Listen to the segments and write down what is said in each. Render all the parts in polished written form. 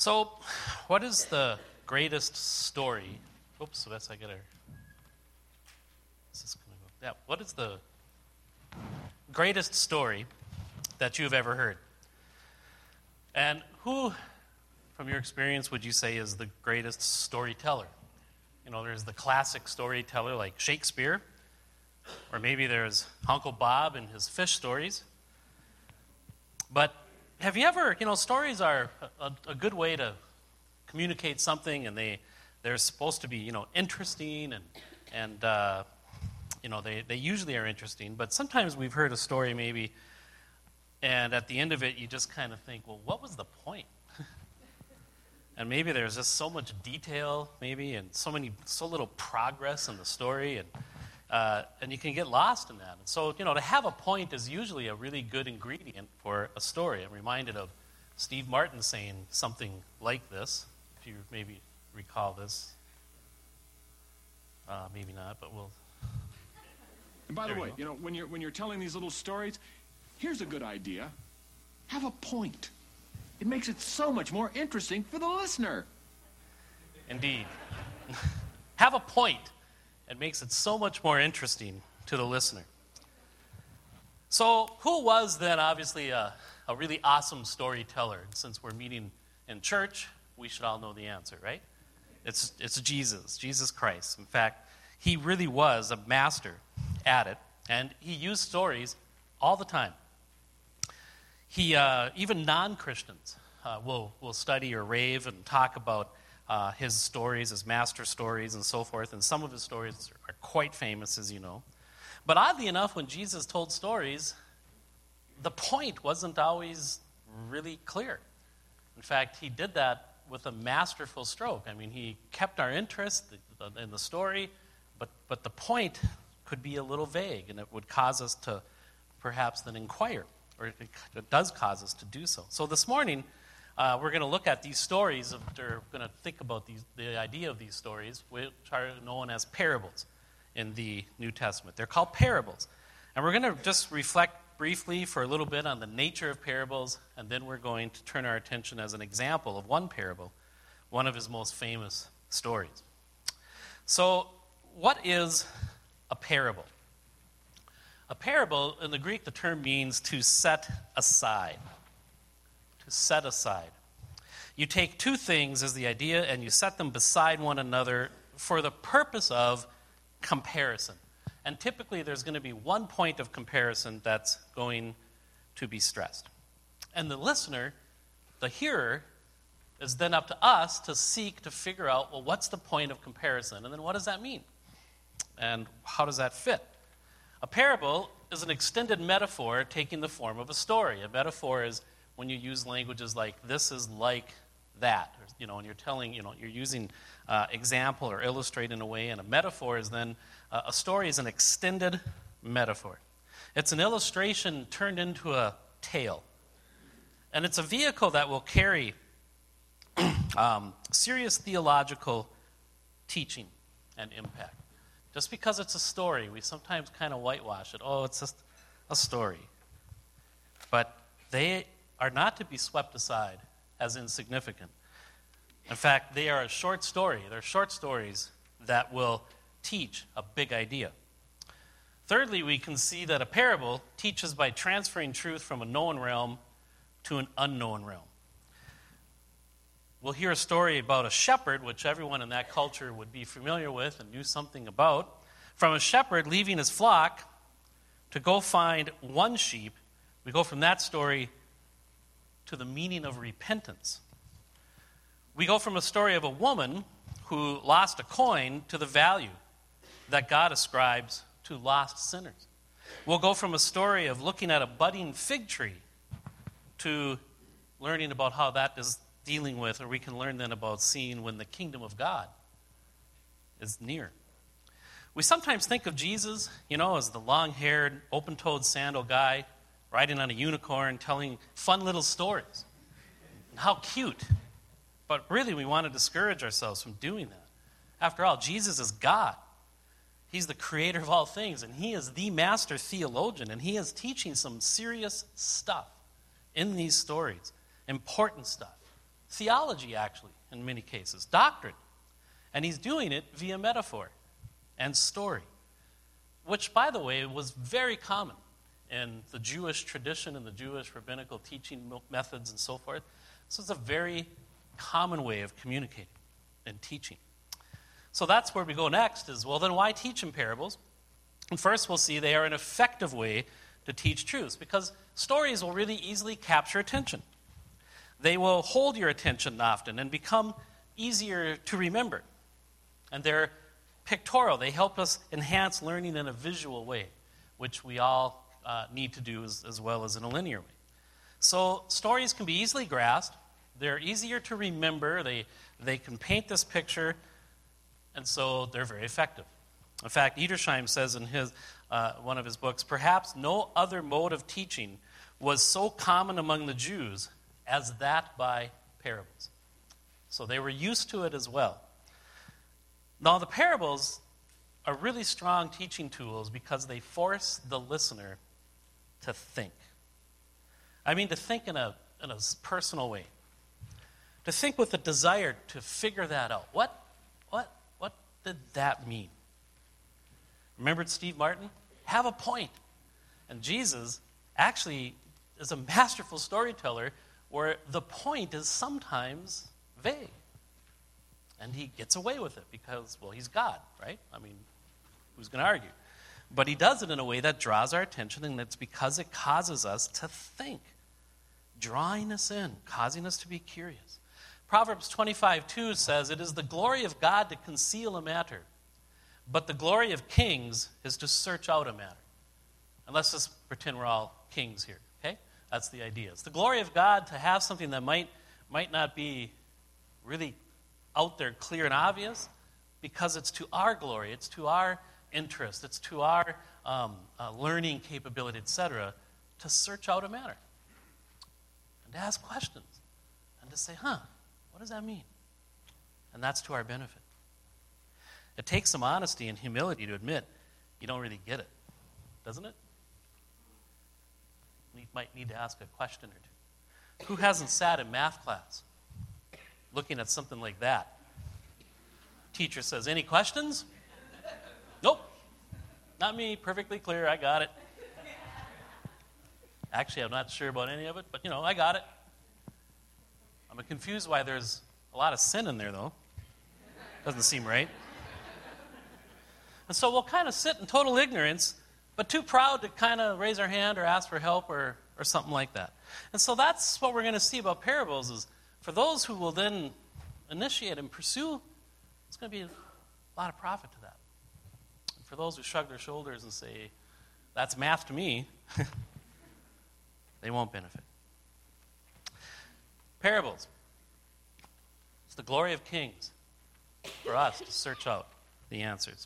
So, what is the greatest story? Oops, that's I gotta. Is this gonna go? Yeah. What is the greatest story that you've ever heard? And who, from your experience, would you say is the greatest storyteller? You know, there's the classic storyteller like Shakespeare, or maybe there's Uncle Bob and his fish stories. But have you ever, stories are a good way to communicate something, and they're supposed to be, interesting, and they usually are interesting. But sometimes we've heard a story maybe, and at the end of it, you just kind of think, well, what was the point? And maybe there's just so much detail, maybe, and so little progress in the story, and you can get lost in that. And so, to have a point is usually a really good ingredient for a story. I'm reminded of Steve Martin saying something like this, if you maybe recall this. Maybe not, but we'll... And by the way, when you're telling these little stories, here's a good idea. Have a point. It makes it so much more interesting for the listener. Indeed. Have a point. It makes it so much more interesting to the listener. So, who was then obviously a really awesome storyteller? And since we're meeting in church, we should all know the answer, right? It's Jesus Christ. In fact, he really was a master at it, and he used stories all the time. He even non-Christians will study or rave and talk about his stories, his master stories, and so forth. And some of his stories are quite famous, as you know. But oddly enough, when Jesus told stories, the point wasn't always really clear. In fact, he did that with a masterful stroke. I mean, he kept our interest in the story, but the point could be a little vague, and it would cause us to perhaps then inquire, or it does cause us to do so. So this morning, we're going to look at these stories, we're going to think about the idea of these stories, which are known as parables in the New Testament. They're called parables. And we're going to just reflect briefly for a little bit on the nature of parables, and then we're going to turn our attention as an example of one parable, one of his most famous stories. So, what is a parable? A parable, in the Greek, the term means to set aside. To set aside. You take two things as the idea and you set them beside one another for the purpose of comparison. And typically there's going to be one point of comparison that's going to be stressed. And the listener, the hearer, is then up to us to seek to figure out, well, what's the point of comparison? And then what does that mean? And how does that fit? A parable is an extended metaphor taking the form of a story. A metaphor is when you use languages like this is like that, and you're telling, you're using example or illustrate in a way, and a metaphor is then, a story is an extended metaphor. It's an illustration turned into a tale. And it's a vehicle that will carry serious theological teaching and impact. Just because it's a story, we sometimes kind of whitewash it. Oh, it's just a story. But they are not to be swept aside as insignificant. In fact, they are a short story. They're short stories that will teach a big idea. Thirdly, we can see that a parable teaches by transferring truth from a known realm to an unknown realm. We'll hear a story about a shepherd, which everyone in that culture would be familiar with and knew something about, from a shepherd leaving his flock to go find one sheep. We go from that story to the meaning of repentance. We go from a story of a woman who lost a coin to the value that God ascribes to lost sinners. We'll go from a story of looking at a budding fig tree to learning about how that is dealing with, or we can learn then about seeing when the kingdom of God is near. We sometimes think of Jesus, as the long-haired, open-toed sandal guy riding on a unicorn, telling fun little stories. And how cute. But really, we want to discourage ourselves from doing that. After all, Jesus is God. He's the creator of all things, and he is the master theologian, and he is teaching some serious stuff in these stories, important stuff. theology, actually, in many cases, doctrine. And he's doing it via metaphor and story, which, by the way, was very common in the Jewish tradition and the Jewish rabbinical teaching methods and so forth. This is a very common way of communicating and teaching. So that's where we go next is, well, then why teach in parables? And first we'll see they are an effective way to teach truths because stories will really easily capture attention. They will hold your attention often and become easier to remember. And they're pictorial. They help us enhance learning in a visual way, which we all need to do as well as in a linear way. So stories can be easily grasped. They're easier to remember. They can paint this picture, and so they're very effective. In fact, Edersheim says in his one of his books, perhaps no other mode of teaching was so common among the Jews as that by parables. So they were used to it as well. Now, the parables are really strong teaching tools because they force the listener to think. I mean, to think in a personal way. To think with a desire to figure that out. What did that mean? Remembered Steve Martin? Have a point. And Jesus actually is a masterful storyteller where the point is sometimes vague. And he gets away with it because, well, he's God, right? I mean, who's going to argue? But he does it in a way that draws our attention, and it's because it causes us to think, drawing us in, causing us to be curious. Proverbs 25:2 says, it is the glory of God to conceal a matter, but the glory of kings is to search out a matter. And let's just pretend we're all kings here, okay? That's the idea. It's the glory of God to have something that might not be really out there clear and obvious because it's to our glory, it's to our interest, it's to our learning capability, etc., to search out a matter and to ask questions and to say, what does that mean? And that's to our benefit. It takes some honesty and humility to admit you don't really get it, doesn't it? You might need to ask a question or two. Who hasn't sat in math class looking at something like that? Teacher says, any questions? Nope. Not me. Perfectly clear. I got it. Actually, I'm not sure about any of it, but, I got it. I'm confused why there's a lot of sin in there, though. Doesn't seem right. And so we'll kind of sit in total ignorance, but too proud to kind of raise our hand or ask for help or something like that. And so that's what we're going to see about parables is for those who will then initiate and pursue, it's going to be a lot of profit to that. And for those who shrug their shoulders and say, that's math to me, they won't benefit. Parables. It's the glory of kings for us to search out the answers.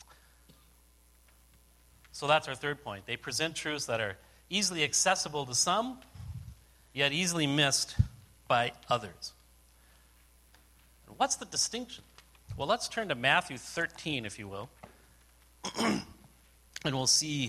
So that's our third point. They present truths that are easily accessible to some, yet easily missed by others. And what's the distinction? Well, let's turn to Matthew 13, if you will, and we'll see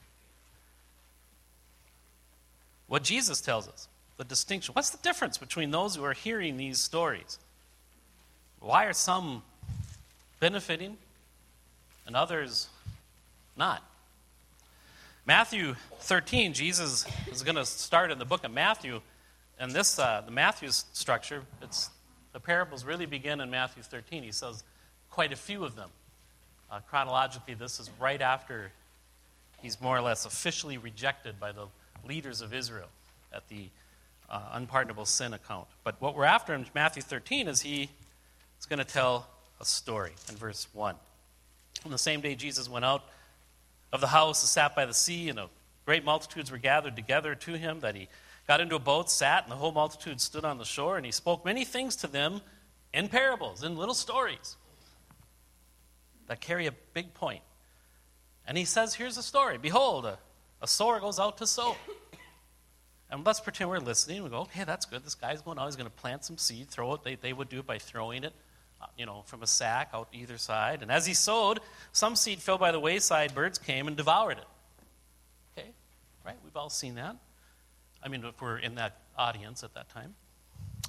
what Jesus tells us, the distinction. What's the difference between those who are hearing these stories? Why are some benefiting and others not? Matthew 13, Jesus is going to start in the book of Matthew, and this, the Matthew structure, the parables really begin in Matthew 13. He says quite a few of them. Chronologically, this is right after he's more or less officially rejected by the leaders of Israel at the unpardonable sin account. But what we're after in Matthew 13 is he is going to tell a story in verse 1. On the same day Jesus went out of the house and sat by the sea, and great multitudes were gathered together to him, that he got into a boat, sat, and the whole multitude stood on the shore, and he spoke many things to them in parables, in little stories that carry a big point. And he says, here's a story. Behold, a sower goes out to sow. And let's pretend we're listening. We go, okay, that's good. This guy's going out. He's going to plant some seed, throw it. They would do it by throwing it, from a sack out either side. And as he sowed, some seed fell by the wayside. Birds came and devoured it. Okay, right? We've all seen that. I mean, if we're in that audience at that time.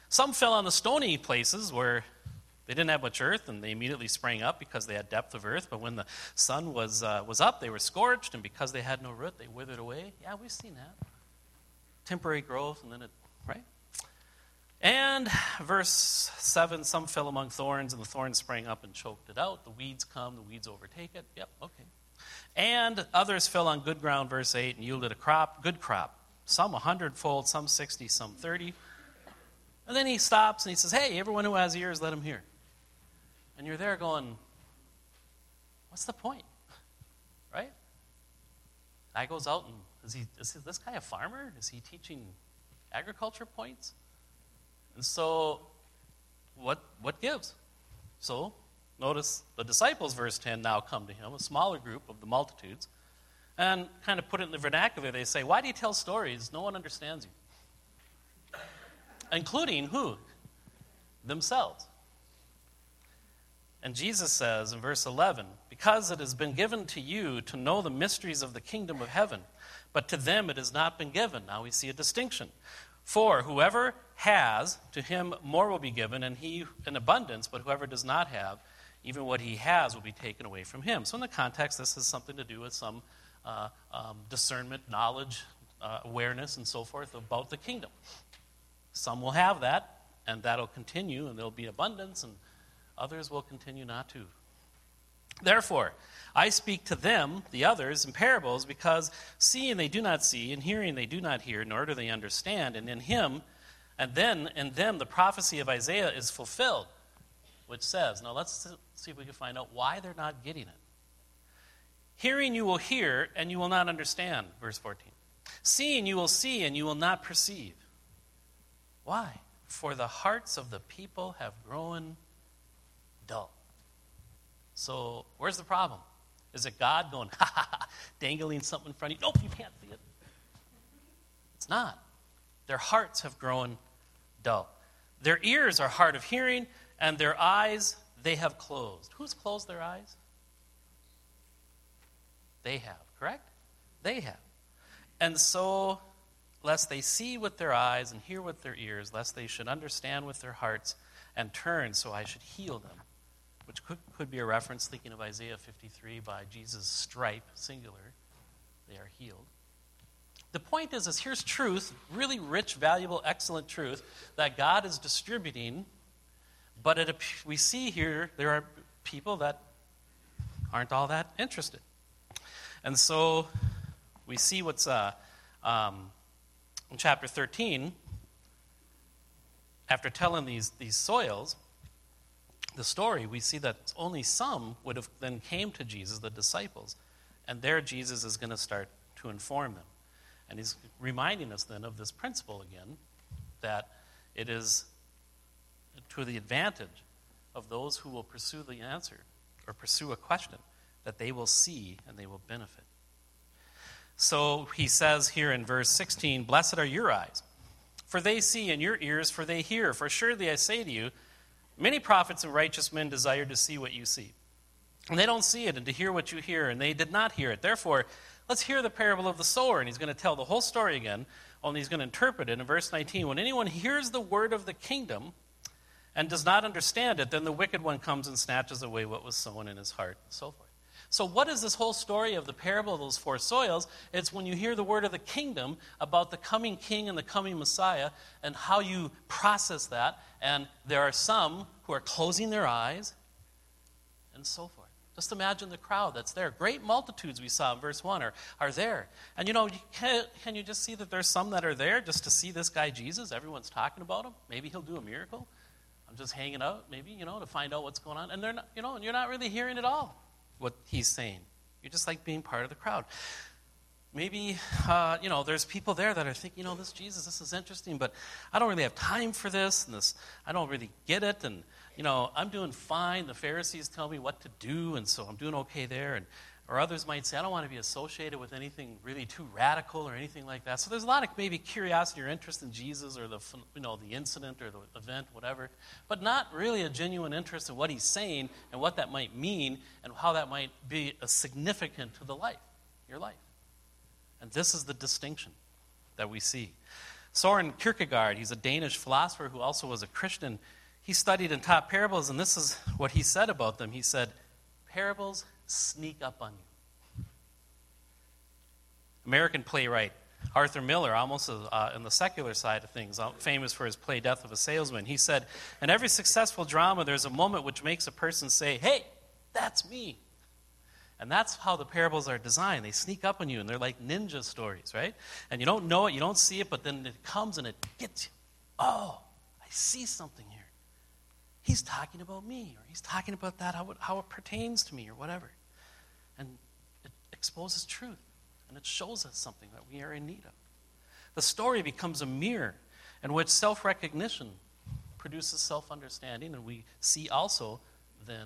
Some fell on the stony places where they didn't have much earth, and they immediately sprang up because they had depth of earth. But when the sun was up, they were scorched, and because they had no root, they withered away. Yeah, we've seen that. Temporary growth, and then right? And verse 7, some fell among thorns, and the thorns sprang up and choked it out. The weeds come, the weeds overtake it. Yep, okay. And others fell on good ground, verse 8, and yielded a crop, good crop. Some 100-fold, some 60, some 30. And then he stops and he says, hey, everyone who has ears, let him hear. And you're there going, what's the point? Right? Guy goes out and, is this guy a farmer? Is he teaching agriculture points? And so, what gives? So, notice the disciples, verse 10, now come to him, a smaller group of the multitudes, and kind of put it in the vernacular. They say, why do you tell stories? No one understands you. Including who? Themselves. And Jesus says in verse 11, because it has been given to you to know the mysteries of the kingdom of heaven, but to them it has not been given. Now we see a distinction. For whoever has, to him more will be given, and he in abundance, but whoever does not have, even what he has will be taken away from him. So in the context, this has something to do with some discernment, knowledge, awareness, and so forth about the kingdom. Some will have that, and that'll continue, and there'll be abundance, and others will continue not to. Therefore, I speak to them, the others, in parables, because seeing they do not see, and hearing they do not hear, nor do they understand. And in him, and then in them, the prophecy of Isaiah is fulfilled, which says, now let's see if we can find out why they're not getting it. Hearing you will hear, and you will not understand, verse 14. Seeing you will see, and you will not perceive. Why? For the hearts of the people have grown dull. So, where's the problem? Is it God going, ha ha ha, dangling something in front of you? Nope, you can't see it. It's not. Their hearts have grown dull. Their ears are hard of hearing, and their eyes they have closed. Who's closed their eyes? They have, correct? They have. And so, lest they see with their eyes and hear with their ears, lest they should understand with their hearts and turn, so I should heal them. Which could be a reference, thinking of Isaiah 53, by Jesus' stripe, singular, they are healed. The point is here's truth, really rich, valuable, excellent truth, that God is distributing, but we see here there are people that aren't all that interested. And so we see what's in chapter 13, after telling these soils, the story, we see that only some would have then came to Jesus, the disciples, and there Jesus is going to start to inform them. And he's reminding us then of this principle again, that it is to the advantage of those who will pursue the answer or pursue a question, that they will see and they will benefit. So he says here in verse 16, blessed are your eyes, for they see, and your ears, for they hear. For surely I say to you, many prophets and righteous men desired to see what you see, and they don't see it, and to hear what you hear, and they did not hear it. Therefore, let's hear the parable of the sower. And he's going to tell the whole story again, only he's going to interpret it in verse 19. When anyone hears the word of the kingdom and does not understand it, then the wicked one comes and snatches away what was sown in his heart, and so forth. So what is this whole story of the parable of those four soils? It's when you hear the word of the kingdom about the coming king and the coming Messiah and how you process that. And there are some who are closing their eyes and so forth. Just imagine the crowd that's there. Great multitudes we saw in verse 1 are there. And can you just see that there's some that are there just to see this guy Jesus? Everyone's talking about him. Maybe he'll do a miracle. I'm just hanging out, maybe, to find out what's going on. And they're not, and you're not really hearing at all what he's saying. You're just like being part of the crowd. Maybe, there's people there that are thinking, this Jesus, this is interesting, but I don't really have time for this, and this, I don't really get it, and, I'm doing fine. The Pharisees tell me what to do, and so I'm doing okay there. Or others might say, I don't want to be associated with anything really too radical or anything like that. So there's a lot of maybe curiosity or interest in Jesus or the incident or the event, whatever, but not really a genuine interest in what he's saying and what that might mean and how that might be significant to your life. And this is the distinction that we see. Søren Kierkegaard, he's a Danish philosopher who also was a Christian. He studied and taught parables, and this is what he said about them. He said, parables sneak up on you. American playwright Arthur Miller, almost in the secular side of things, famous for his play Death of a Salesman, he said, in every successful drama, there's a moment which makes a person say, hey, that's me. And that's how the parables are designed. They sneak up on you, and they're like ninja stories, right? And you don't know it, you don't see it, but then it comes and it gets you. Oh, I see something here. He's talking about me, or he's talking about that, how it pertains to me, or whatever. And it exposes truth, and it shows us something that we are in need of. The story becomes a mirror in which self-recognition produces self-understanding, and we see also then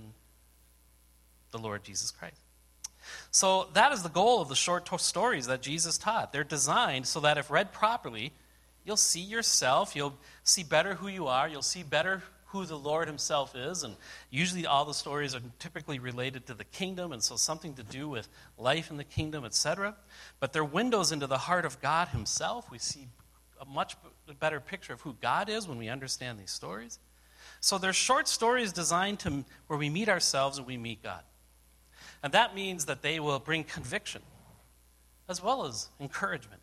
the Lord Jesus Christ. So that is the goal of the short stories that Jesus taught. They're designed so that if read properly, you'll see yourself, you'll see better who you are, you'll see better who the Lord himself is, and usually all the stories are typically related to the kingdom, and so something to do with life in the kingdom, etc. But they're windows into the heart of God himself. We see a much better picture of who God is when we understand these stories. So they're short stories designed to where we meet ourselves and we meet God. And that means that they will bring conviction as well as encouragement.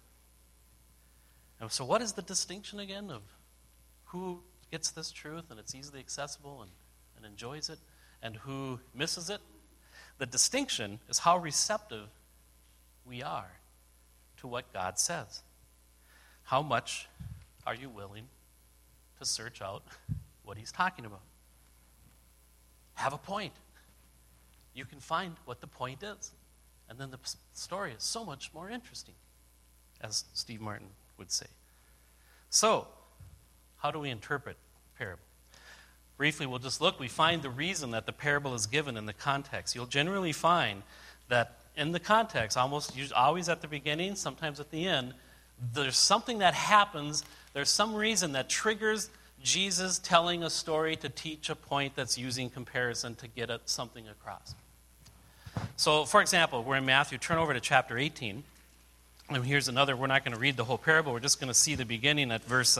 And so what is the distinction again of who gets this truth and it's easily accessible and enjoys it, and who misses it? The distinction is how receptive we are to what God says. How much are you willing to search out what he's talking about? Have a point. You can find what the point is. And then the story is so much more interesting, as Steve Martin would say. So, how do we interpret parable? Briefly, we'll just look. We find the reason that the parable is given in the context. You'll generally find that in the context, always at the beginning, sometimes at the end, there's something that happens, there's some reason that triggers Jesus telling a story to teach a point that's using comparison to get something across. So, for example, we're in Matthew. Turn over to chapter 18. And here's another. We're not going to read the whole parable. We're just going to see the beginning at verse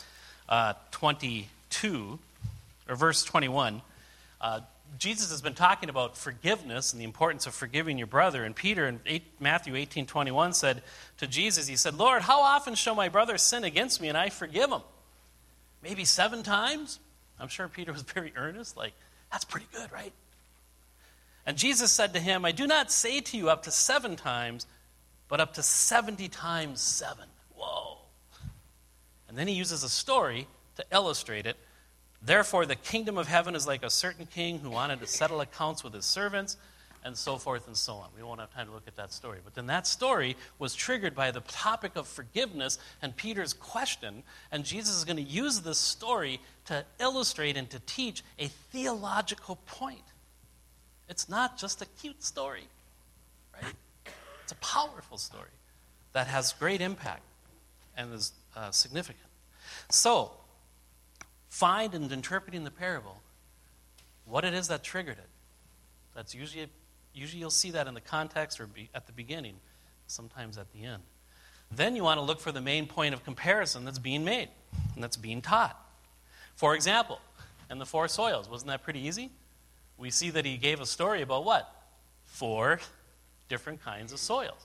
22, or verse 21. Jesus has been talking about forgiveness and the importance of forgiving your brother. And Peter in Matthew 18:21 said to Jesus, he said, Lord, how often shall my brother sin against me and I forgive him? Maybe 7 times? I'm sure Peter was very earnest, like, that's pretty good, right? And Jesus said to him, I do not say to you up to 7 times, but up to 70 times 7. Whoa. And then he uses a story to illustrate it. Therefore, the kingdom of heaven is like a certain king who wanted to settle accounts with his servants, and so forth and so on. We won't have time to look at that story. But then that story was triggered by the topic of forgiveness and Peter's question, and Jesus is going to use this story to illustrate and to teach a theological point. It's not just a cute story, right? It's a powerful story that has great impact and is significant. So, find in interpreting the parable what it is that triggered it. That's usually you'll see that in the context or at the beginning, sometimes at the end. Then you want to look for the main point of comparison that's being made and that's being taught. For example, in the 4 soils, wasn't that pretty easy? We see that he gave a story about what? 4 different kinds of soils.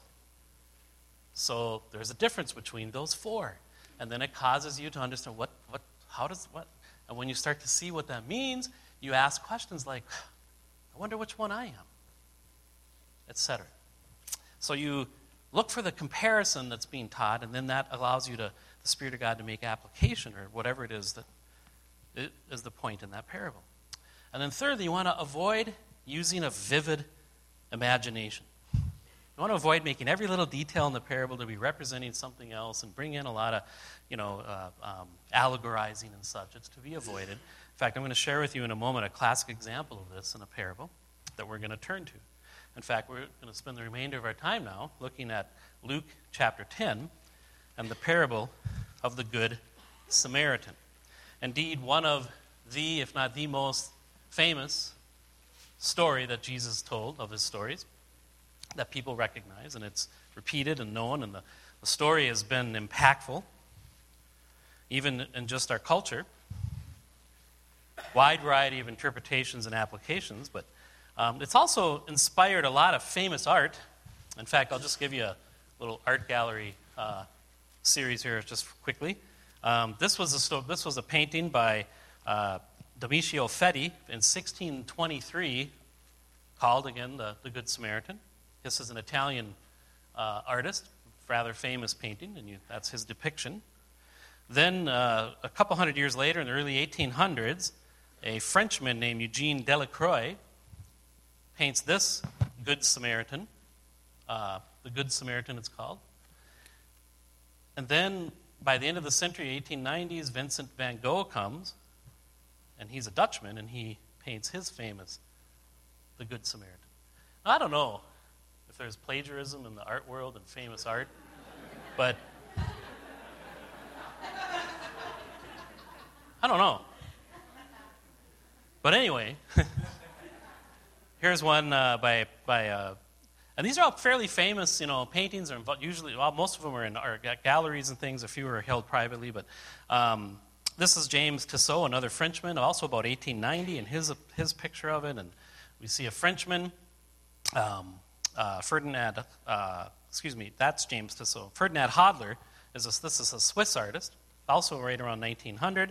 So there's a difference between those 4. And then it causes you to understand what. And when you start to see what that means, you ask questions like, I wonder which one I am, etc. So you look for the comparison that's being taught, and then that allows you the Spirit of God to make application, or whatever it is that is the point in that parable. And then thirdly, you want to avoid using a vivid imagination. You want to avoid making every little detail in the parable to be representing something else and bring in a lot of, allegorizing and such. It's to be avoided. In fact, I'm going to share with you in a moment a classic example of this in a parable that we're going to turn to. In fact, we're going to spend the remainder of our time now looking at Luke chapter 10 and the parable of the Good Samaritan. Indeed, one of the, if not the most famous story that Jesus told of his stories that people recognize, and it's repeated and known, and the story has been impactful. even in just our culture. Wide variety of interpretations and applications, but it's also inspired a lot of famous art. In fact, I'll just give you a little art gallery series here just quickly. This was a painting by Domenico Feti in 1623 called, again, the Good Samaritan. This is an Italian artist, rather famous painting, and that's his depiction. Then, a couple hundred years later, in the early 1800s, a Frenchman named Eugene Delacroix paints this Good Samaritan. The Good Samaritan, it's called. And then, by the end of the century, 1890s, Vincent van Gogh comes, and he's a Dutchman, and he paints his famous The Good Samaritan. Now, I don't know if there's plagiarism in the art world and famous art, but I don't know. But anyway, here's one by and these are all fairly famous, paintings. Are usually, most of them are in art galleries and things. A few are held privately, but this is James Tissot, another Frenchman, also about 1890, and his picture of it. And we see a Frenchman, Ferdinand. That's James Tissot. Ferdinand Hodler this is a Swiss artist, also right around 1900.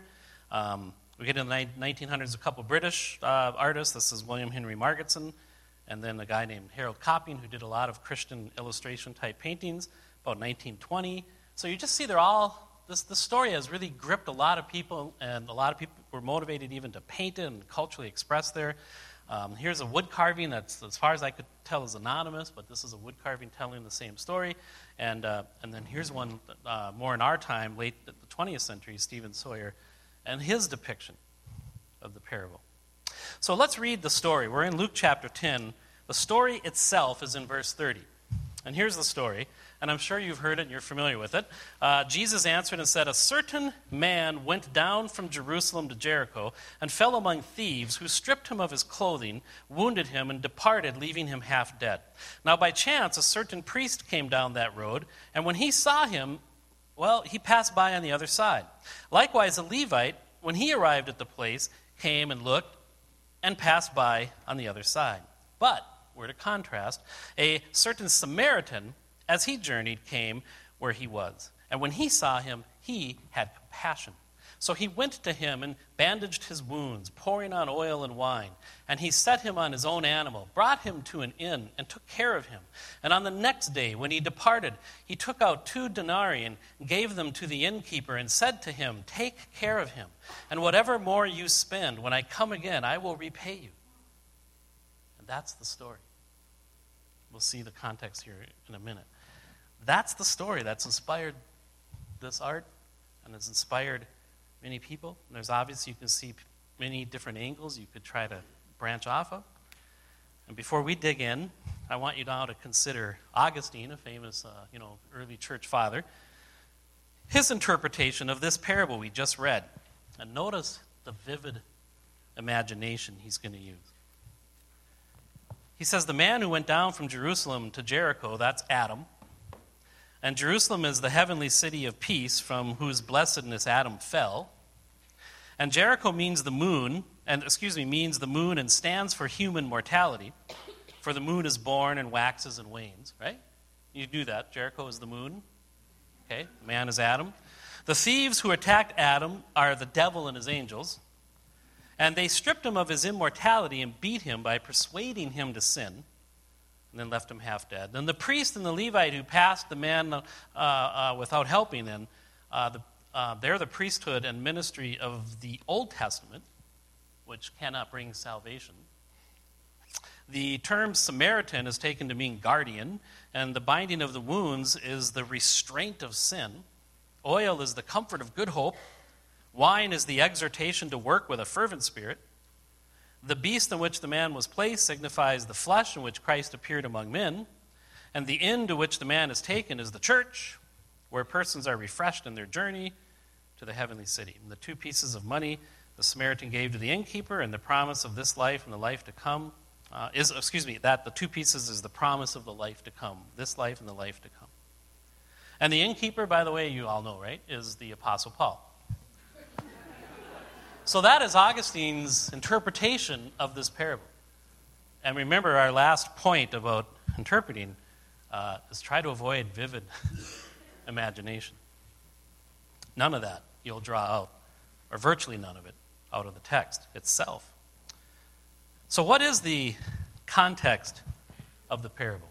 We get in the 1900s, a couple British artists. This is William Henry Margetson, and then a guy named Harold Copping, who did a lot of Christian illustration-type paintings, about 1920. So you just see they're all, this story has really gripped a lot of people, and a lot of people were motivated even to paint it and culturally express there. Here's a wood carving that's, as far as I could tell, is anonymous, but this is a wood carving telling the same story. And then here's one more in our time, late the 20th century, Stephen Sawyer, and his depiction of the parable. So let's read the story. We're in Luke chapter 10. The story itself is in verse 30. And here's the story, and I'm sure you've heard it and you're familiar with it. Jesus answered and said, "A certain man went down from Jerusalem to Jericho and fell among thieves who stripped him of his clothing, wounded him, and departed, leaving him half dead. Now by chance a certain priest came down that road, and when he saw him, he passed by on the other side. Likewise a Levite, when he arrived at the place, came and looked and passed by on the other side. But, we're to contrast, a certain Samaritan, as he journeyed, came where he was. And when he saw him, he had compassion. So he went to him and bandaged his wounds, pouring on oil and wine. And he set him on his own animal, brought him to an inn, and took care of him. And on the next day, when he departed, he took out 2 denarii and gave them to the innkeeper and said to him, 'Take care of him, and whatever more you spend, when I come again, I will repay you.'" And that's the story. We'll see the context here in a minute. That's the story that's inspired this art and has inspired many people. And there's obviously, you can see many different angles you could try to branch off of. And before we dig in, I want you now to consider Augustine, a famous early church father, his interpretation of this parable we just read. And notice the vivid imagination he's going to use. He says, "The man who went down from Jerusalem to Jericho," that's Adam, and Jerusalem is the heavenly city of peace from whose blessedness Adam fell. And Jericho means the moon, means the moon and stands for human mortality. For the moon is born and waxes and wanes, right? You do that. Jericho is the moon. Okay, man is Adam. The thieves who attacked Adam are the devil and his angels. And they stripped him of his immortality and beat him by persuading him to sin, and then left him half dead. Then the priest and the Levite who passed the man without helping him, they're the priesthood and ministry of the Old Testament, which cannot bring salvation. The term Samaritan is taken to mean guardian, and the binding of the wounds is the restraint of sin. Oil is the comfort of good hope. Wine is the exhortation to work with a fervent spirit. The beast in which the man was placed signifies the flesh in which Christ appeared among men. And the inn to which the man is taken is the church, where persons are refreshed in their journey to the heavenly city. And the 2 pieces of money the Samaritan gave to the innkeeper and the promise of this life and the life to come that the 2 pieces is the promise of the life to come, this life and the life to come. And the innkeeper, by the way, you all know, right, is the Apostle Paul. So that is Augustine's interpretation of this parable. And remember, our last point about interpreting is try to avoid vivid imagination. None of that you'll draw out, or virtually none of it, out of the text itself. So what is the context of the parable?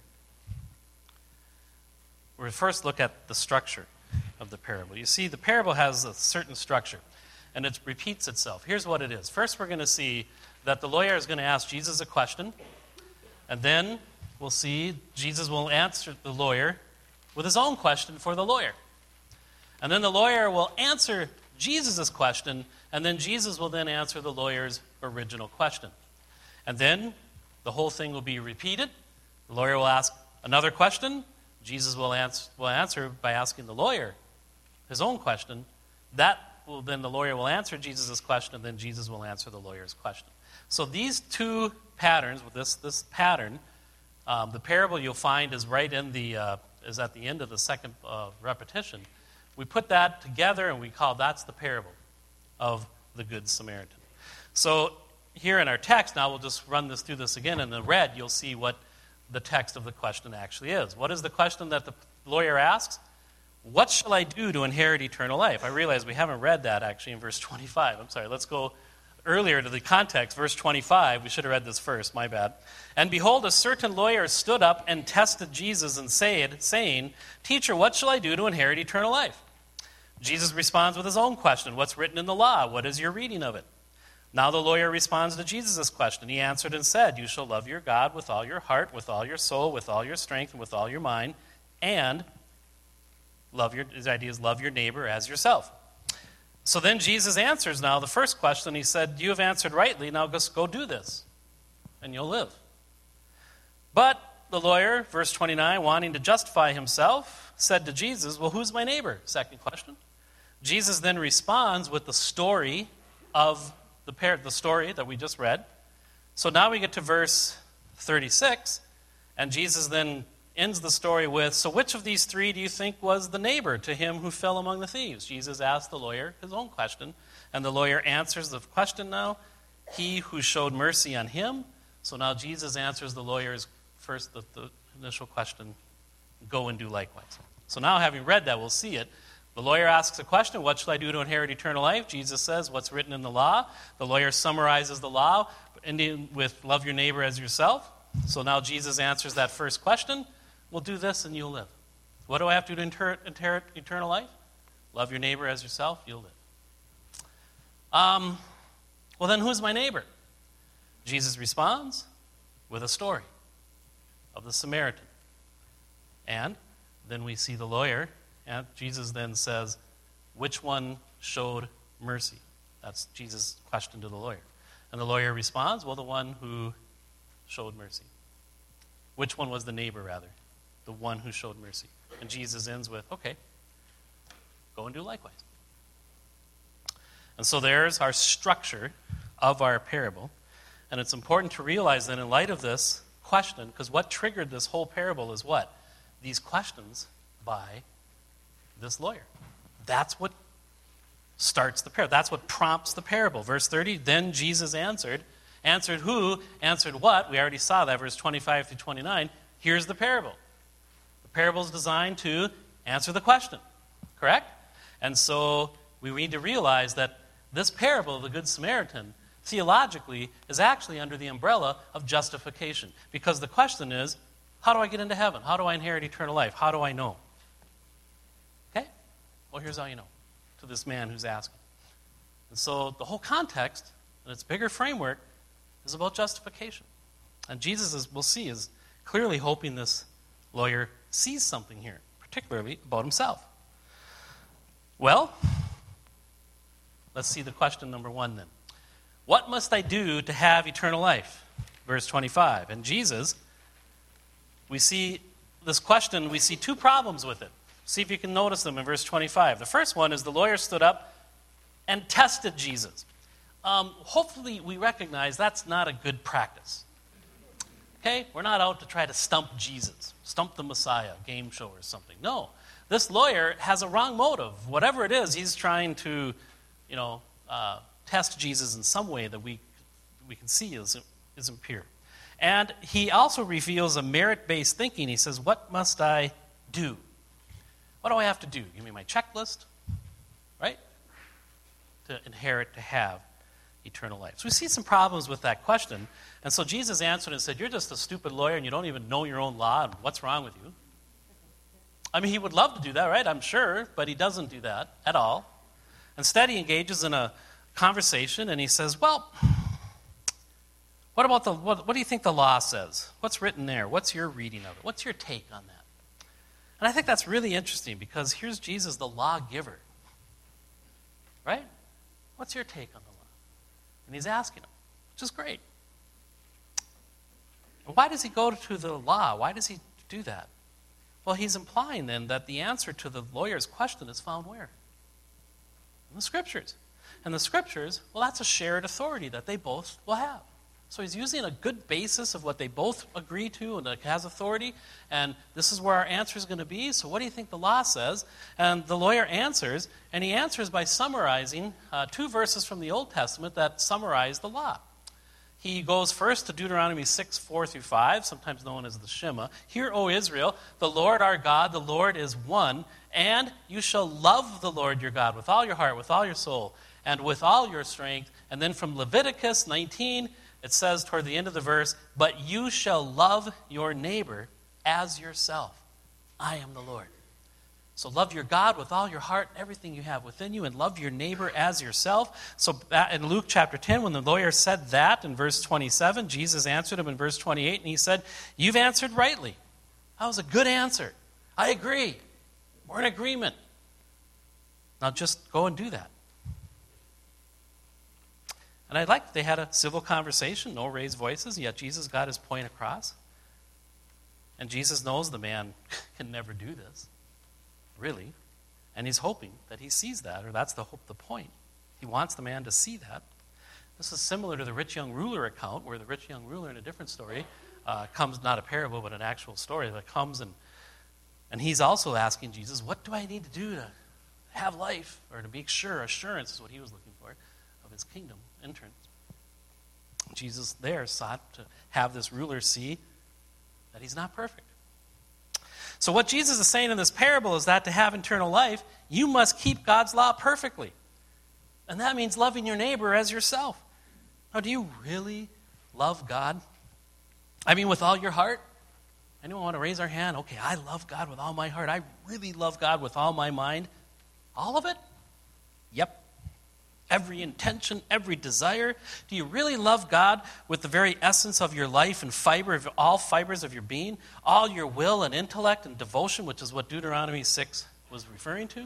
We'll first look at the structure of the parable. You see, the parable has a certain structure, and it repeats itself. Here's what it is. First, we're going to see that the lawyer is going to ask Jesus a question, and then we'll see Jesus will answer the lawyer with his own question for the lawyer. And then the lawyer will answer Jesus' question, and then Jesus will then answer the lawyer's original question. And then the whole thing will be repeated. The lawyer will ask another question. Jesus will answer by asking the lawyer his own question. Then the lawyer will answer Jesus' question, and then Jesus will answer the lawyer's question. So these two patterns, with this pattern, the parable you'll find is right in is at the end of the second repetition. We put that together, and we call that's the parable of the Good Samaritan. So here in our text, now we'll just run through this again. In the red, you'll see what the text of the question actually is. What is the question that the lawyer asks? What shall I do to inherit eternal life? I realize we haven't read that actually in verse 25. I'm sorry, let's go earlier to the context. Verse 25, we should have read this first, my bad. And behold, a certain lawyer stood up and tested Jesus and saying, Teacher, what shall I do to inherit eternal life? Jesus responds with his own question. What's written in the law? What is your reading of it? Now the lawyer responds to Jesus' question. He answered and said, You shall love your God with all your heart, with all your soul, with all your strength, and with all your mind, and love your neighbor as yourself. So then Jesus answers now the first question. He said, You have answered rightly, now just go do this, and you'll live. But the lawyer, verse 29, wanting to justify himself, said to Jesus, Well, who's my neighbor? Second question. Jesus then responds with the story of the story that we just read. So now we get to verse 36, and Jesus then ends the story with, So which of these three do you think was the neighbor to him who fell among the thieves? Jesus asked the lawyer his own question, and the lawyer answers the question now, He who showed mercy on him. So now Jesus answers the lawyer's first, the initial question, Go and do likewise. So now having read that, we'll see it. The lawyer asks a question, What shall I do to inherit eternal life? Jesus says, What's written in the law? The lawyer summarizes the law, ending with love your neighbor as yourself. So now Jesus answers that first question. Well, do this and you'll live. What do I have to do to inherit eternal life? Love your neighbor as yourself, you'll live. Well, then who's my neighbor? Jesus responds with a story of the Samaritan. And then we see the lawyer, and Jesus then says, Which one showed mercy? That's Jesus' question to the lawyer. And the lawyer responds, Well, the one who showed mercy. Which one was the neighbor, rather? The one who showed mercy. And Jesus ends with, Okay, go and do likewise. And so there's our structure of our parable. And it's important to realize that in light of this question, because what triggered this whole parable is what? These questions by this lawyer. That's what starts the parable. That's what prompts the parable. Verse 30, Then Jesus answered. Answered who? Answered what? We already saw that, verse 25 through 29. Here's the parable. The parable is designed to answer the question. Correct? And so we need to realize that this parable of the Good Samaritan, theologically, is actually under the umbrella of justification. Because the question is, how do I get into heaven? How do I inherit eternal life? How do I know? Okay? Well, here's how you know, to this man who's asking. And so the whole context, and its bigger framework, is about justification. And Jesus, we'll see, is clearly hoping this lawyer sees something here, particularly about himself. Well, let's see the question number 1 then. What must I do to have eternal life? Verse 25. And Jesus, we see this question, we see two problems with it. See if you can notice them in verse 25. The first one is the lawyer stood up and tested Jesus. Hopefully we recognize that's not a good practice. Okay? We're not out to try to stump Jesus, stump the Messiah, game show or something. No. This lawyer has a wrong motive. Whatever it is, he's trying to, test Jesus in some way that we can see is impure. And he also reveals a merit-based thinking. He says, what must I do? What do I have to do? Give me my checklist, right? To inherit, to have eternal life. So we see some problems with that question. And so Jesus answered and said, you're just a stupid lawyer and you don't even know your own law, and what's wrong with you? I mean, he would love to do that, right? I'm sure, but he doesn't do that at all. Instead, he engages in a conversation and he says, well, what do you think the law says? What's written there? What's your reading of it? What's your take on that? And I think that's really interesting because here's Jesus, the lawgiver. Right? What's your take on the law? And he's asking him, which is great. Why does he go to the law? Why does he do that? Well, he's implying then that the answer to the lawyer's question is found where? In the Scriptures. And the Scriptures, well, that's a shared authority that they both will have. So he's using a good basis of what they both agree to and that has authority, and this is where our answer is going to be. So what do you think the law says? And the lawyer answers, and he answers by summarizing 2 verses from the Old Testament that summarize the law. He goes first to Deuteronomy 6:4-5, sometimes known as the Shema. Hear, O Israel, the Lord our God, the Lord is one, and you shall love the Lord your God with all your heart, with all your soul, and with all your strength. And then from Leviticus 19, it says toward the end of the verse, but you shall love your neighbor as yourself. I am the Lord. So love your God with all your heart, everything you have within you, and love your neighbor as yourself. So in Luke chapter 10, when the lawyer said that in verse 27, Jesus answered him in verse 28, and he said, you've answered rightly. That was a good answer. I agree. We're in agreement. Now just go and do that. And they had a civil conversation, no raised voices, yet Jesus got his point across. And Jesus knows the man can never do this, really. And he's hoping that he sees that, or that's the point. He wants the man to see that. This is similar to the rich young ruler account, where the rich young ruler in a different story comes, not a parable, but an actual story that comes, and he's also asking Jesus, what do I need to do to have life, or to make sure, assurance is what he was looking for, of his kingdom entrance. Jesus there sought to have this ruler see that he's not perfect. So what Jesus is saying in this parable is that to have eternal life, you must keep God's law perfectly. And that means loving your neighbor as yourself. Now, do you really love God? I mean, with all your heart? Anyone want to raise our hand? Okay, I love God with all my heart. I really love God with all my mind. All of it? Yep. Every intention, every desire. Do you really love God with the very essence of your life and all fibers of your being? All your will and intellect and devotion, which is what Deuteronomy 6 was referring to?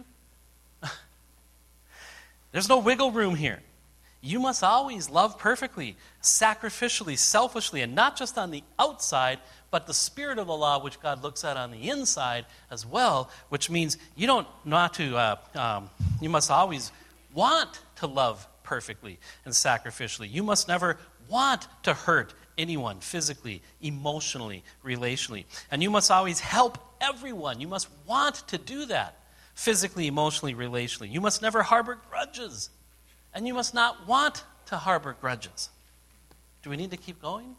There's no wiggle room here. You must always love perfectly, sacrificially, selfishly, and not just on the outside, but the spirit of the law, which God looks at on the inside as well, which means you must always want to love perfectly and sacrificially. You must never want to hurt anyone physically, emotionally, relationally. And you must always help everyone. You must want to do that physically, emotionally, relationally. You must never harbor grudges. And you must not want to harbor grudges. Do we need to keep going?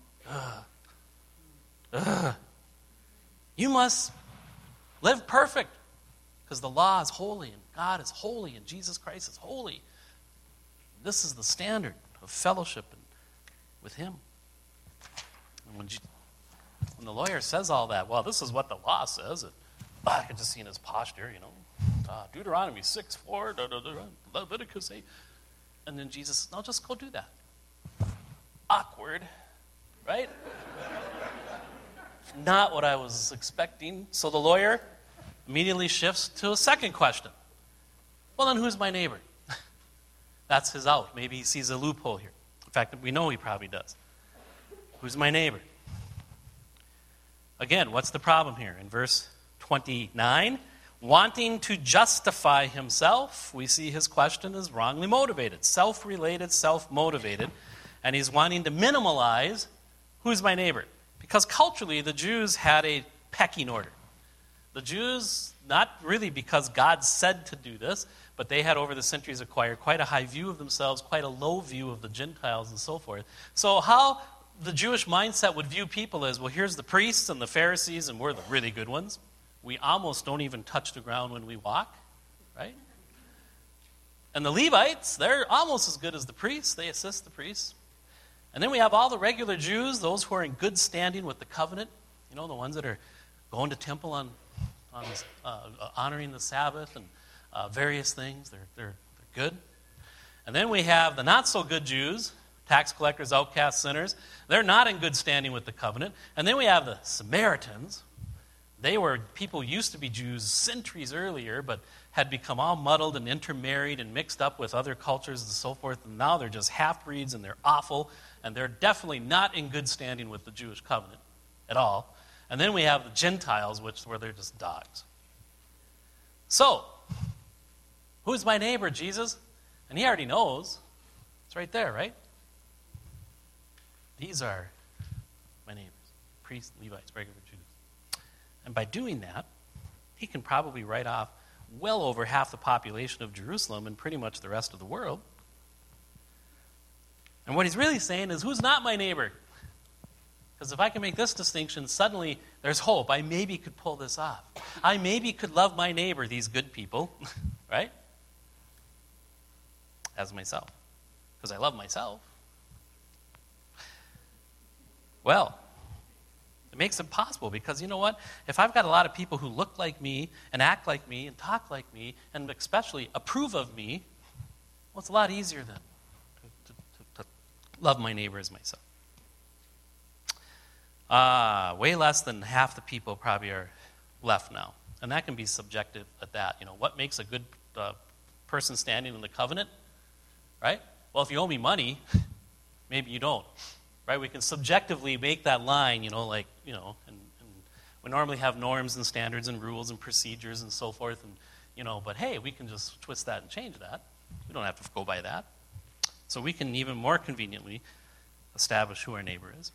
You must live perfect because the law is holy and God is holy and Jesus Christ is holy. This is the standard of fellowship with him. And when the lawyer says all that, well, this is what the law says. I could just see in his posture, Deuteronomy 6:4, Leviticus 8. And then Jesus says, no, just go do that. Awkward, right? Not what I was expecting. So the lawyer immediately shifts to a second question. Well, then who's my neighbor? That's his out. Maybe he sees a loophole here. In fact, we know he probably does. Who's my neighbor? Again, what's the problem here? In verse 29, wanting to justify himself, we see his question is wrongly motivated, self-related, self-motivated, and he's wanting to minimalize who's my neighbor. Because culturally, the Jews had a pecking order. The Jews, not really because God said to do this, but they had over the centuries acquired quite a high view of themselves, quite a low view of the Gentiles and so forth. So how the Jewish mindset would view people is, well, here's the priests and the Pharisees, and we're the really good ones. We almost don't even touch the ground when we walk, right? And the Levites, they're almost as good as the priests. They assist the priests. And then we have all the regular Jews, those who are in good standing with the covenant, the ones that are going to temple on honoring the Sabbath and various things. They're good. And then we have the not-so-good Jews, tax collectors, outcasts, sinners. They're not in good standing with the covenant. And then we have the Samaritans. They were people who used to be Jews centuries earlier, but had become all muddled and intermarried and mixed up with other cultures and so forth. And now they're just half-breeds and they're awful. And they're definitely not in good standing with the Jewish covenant at all. And then we have the Gentiles, where they're just dogs. So, who's my neighbor, Jesus? And he already knows. It's right there, right? These are my neighbors. Priests, Levites, regular Jews. And by doing that, he can probably write off well over half the population of Jerusalem and pretty much the rest of the world. And what he's really saying is, who's not my neighbor? Because if I can make this distinction, suddenly there's hope. I maybe could pull this off. I maybe could love my neighbor, these good people, right? As myself. Because I love myself. Well, it makes it possible because you know what? If I've got a lot of people who look like me and act like me and talk like me and especially approve of me, well, it's a lot easier then to love my neighbor as myself. Way less than half the people probably are left now. And that can be subjective at that. What makes a good person standing in the covenant, right? Well, if you owe me money, maybe you don't, right? We can subjectively make that line, and we normally have norms and standards and rules and procedures and so forth, and, but hey, we can just twist that and change that. We don't have to go by that. So we can even more conveniently establish who our neighbor is.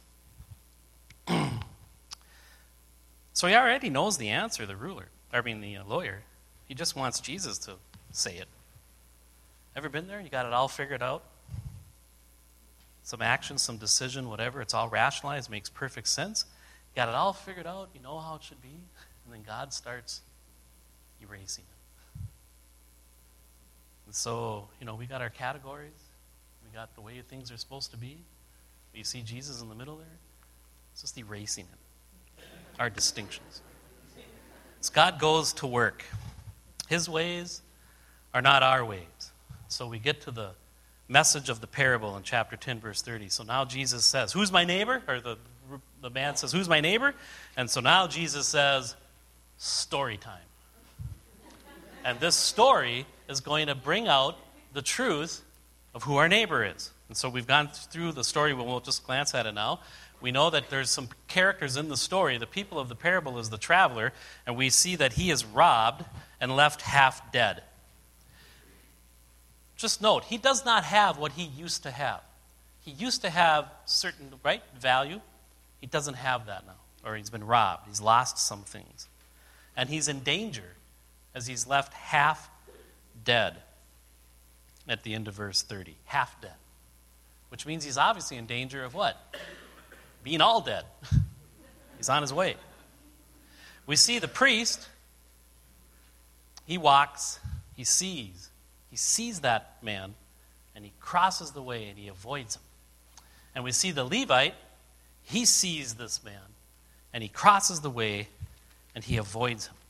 So he already knows the answer, the lawyer. He just wants Jesus to say it. Ever been there? You got it all figured out? Some action, some decision, whatever. It's all rationalized, makes perfect sense. You got it all figured out. You know how it should be. And then God starts erasing it. And so, we got our categories. We got the way things are supposed to be. You see Jesus in the middle there? It's just erasing it. Our distinctions. As God goes to work, his ways are not our ways. So we get to the message of the parable in chapter 10, verse 30. So now Jesus says, who's my neighbor? Or the man says, who's my neighbor? And so now Jesus says, story time. And this story is going to bring out the truth of who our neighbor is. And so we've gone through the story, but we'll just glance at it now. We know that there's some characters in the story. The people of the parable is the traveler, and we see that he is robbed and left half dead. Just note, he does not have what he used to have. He used to have certain, value. He doesn't have that now, or he's been robbed. He's lost some things. And he's in danger as he's left half dead at the end of verse 30. Half dead. Which means he's obviously in danger of what? Being all dead. He's on his way. We see the priest, he walks, he sees that man, and he crosses the way and he avoids him. And we see the Levite, he sees this man, and he crosses the way and he avoids him.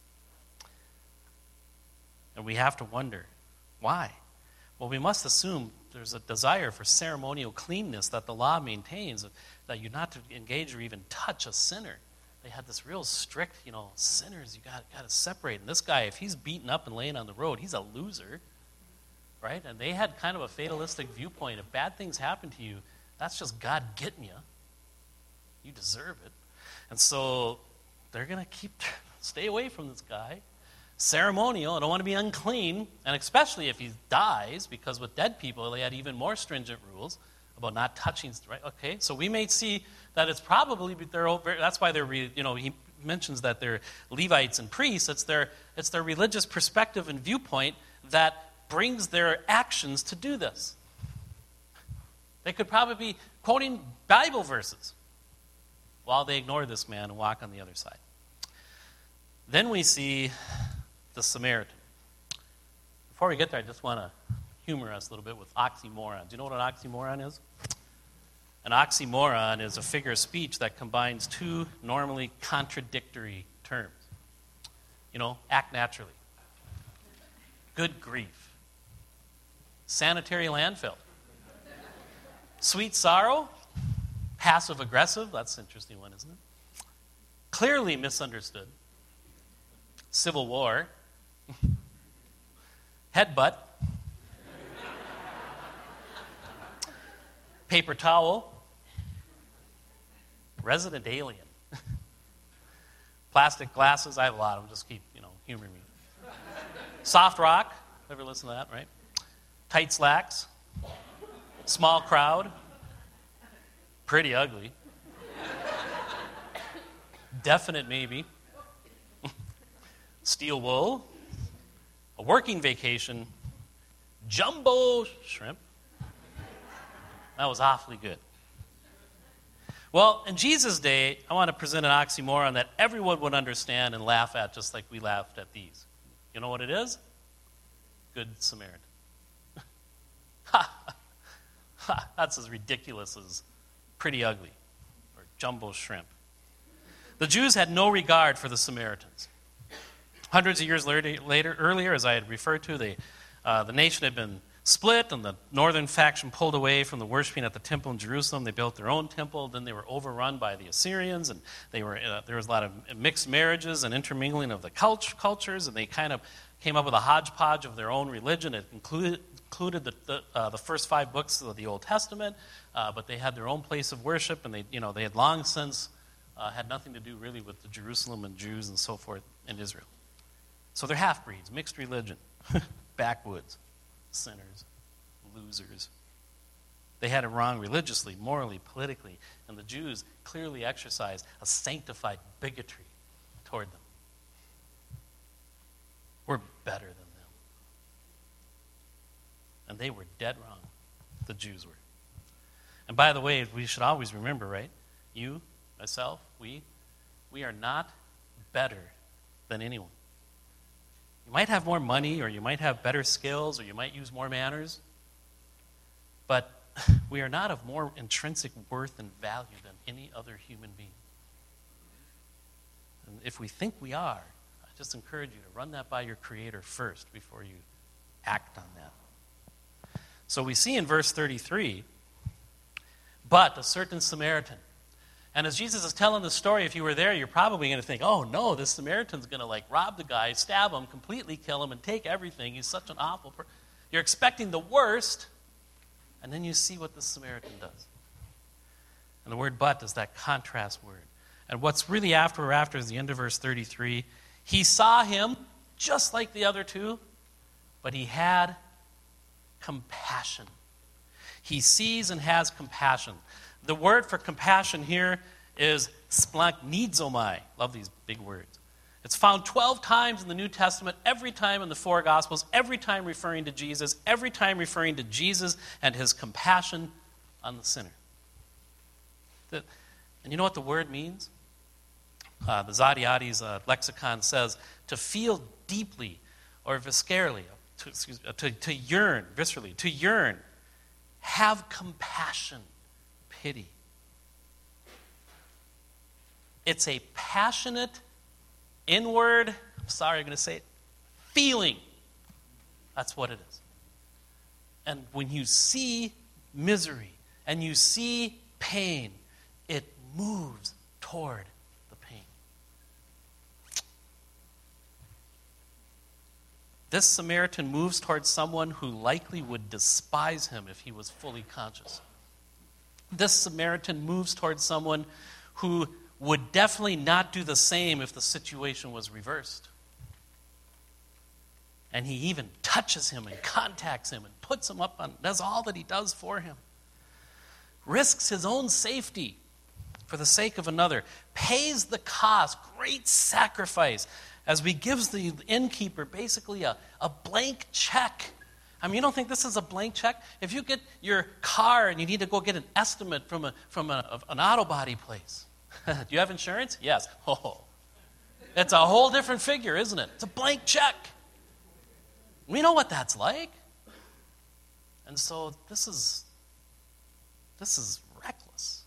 And we have to wonder, why? Well, we must assume there's a desire for ceremonial cleanness that the law maintains, that you're not to engage or even touch a sinner. They had this real strict, sinners, you got to separate. And this guy, if he's beaten up and laying on the road, he's a loser, right? And they had kind of a fatalistic viewpoint. If bad things happen to you, that's just God getting you. You deserve it. And so they're going to stay away from this guy. Ceremonial, I don't want to be unclean, and especially if he dies, because with dead people, they had even more stringent rules about not touching, right? Okay, so we may see that it's probably, that's why mentions that they're Levites and priests. It's their religious perspective and viewpoint that brings their actions to do this. They could probably be quoting Bible verses while they ignore this man and walk on the other side. Then we see the Samaritan. Before we get there, I just want to humor us a little bit with oxymorons. Do you know what an oxymoron is? An oxymoron is a figure of speech that combines two normally contradictory terms. Act naturally. Good grief. Sanitary landfill. Sweet sorrow. Passive aggressive. That's an interesting one, isn't it? Clearly misunderstood. Civil war. Headbutt. Paper towel. Resident alien. Plastic glasses. I have a lot of them. Just keep, humoring me. Soft rock. Ever listen to that, right? Tight slacks. Small crowd. Pretty ugly. Definite maybe. Steel wool. A working vacation. Jumbo shrimp. That was awfully good. Well, in Jesus' day, I want to present an oxymoron that everyone would understand and laugh at, just like we laughed at these. You know what it is? Good Samaritan. That's as ridiculous as pretty ugly or jumbo shrimp. The Jews had no regard for the Samaritans. Hundreds of years earlier, as I had referred to, the nation had been split, and the northern faction pulled away from the worshiping at the temple in Jerusalem. They built their own temple. Then they were overrun by the Assyrians, and there was a lot of mixed marriages and intermingling of the cultures, and they kind of came up with a hodgepodge of their own religion. It included the first 5 books of the Old Testament, but they had their own place of worship, and they had long since had nothing to do really with the Jerusalem and Jews and so forth in Israel. So they're half-breeds, mixed religion, backwoods. Sinners, losers. They had it wrong religiously, morally, politically, and the Jews clearly exercised a sanctified bigotry toward them. We're better than them. And they were dead wrong. The Jews were. And by the way, we should always remember, right? You, myself, we are not better than anyone. You might have more money, or you might have better skills, or you might use more manners, but we are not of more intrinsic worth and value than any other human being. And if we think we are, I just encourage you to run that by your Creator first before you act on that. So we see in verse 33, but a certain Samaritan. And as Jesus is telling the story, if you were there, you're probably going to think, oh no, this Samaritan's going to rob the guy, stab him, completely kill him, and take everything. He's such an awful person. You're expecting the worst, and then you see what the Samaritan does. And the word but is that contrast word. And what's really after is the end of verse 33. He saw him just like the other two, but he had compassion. He sees and has compassion. The word for compassion here is splanchnizomai. Love these big words. It's found 12 times in the New Testament, every time in the 4 Gospels, every time referring to Jesus, every time referring to Jesus and his compassion on the sinner. And you know what the word means? The Zadiades lexicon says to feel deeply or viscerally, to yearn, viscerally, to yearn, have compassion. Pity. It's a passionate, inward, I'm sorry I'm going to say it, feeling. That's what it is. And when you see misery and you see pain, it moves toward the pain. This Samaritan moves toward someone who likely would despise him if he was fully conscious. This Samaritan moves towards someone who would definitely not do the same if the situation was reversed. And he even touches him and contacts him and puts him up on, does all that he does for him. Risks his own safety for the sake of another, pays the cost, great sacrifice, as he gives the innkeeper basically a blank check. I mean, you don't think this is a blank check? If you get your car and you need to go get an estimate from an auto body place, do you have insurance? Yes. Oh, it's a whole different figure, isn't it? It's a blank check. We know what that's like. And so this is reckless.